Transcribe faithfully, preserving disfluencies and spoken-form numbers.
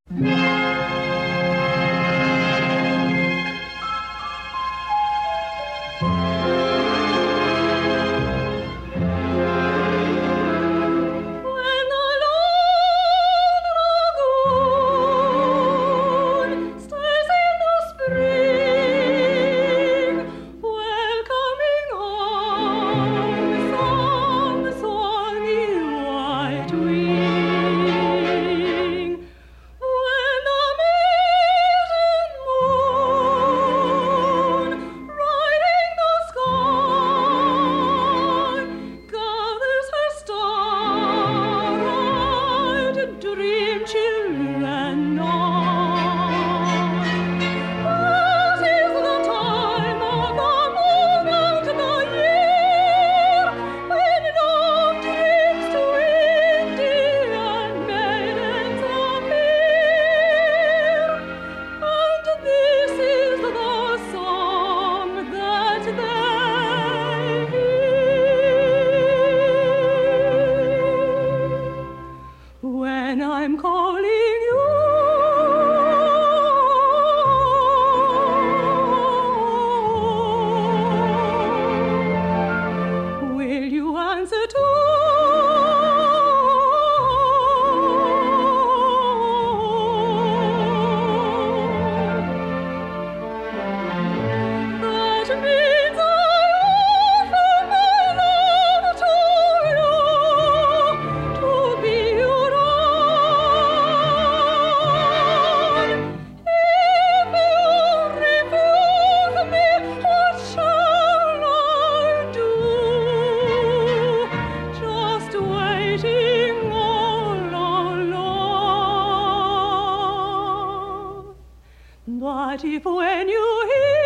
When I'm calling you, will you answer too? That means I offer my love to you, to be your own. If you refuse me, what shall I do? Just waiting all alone. But if when you hear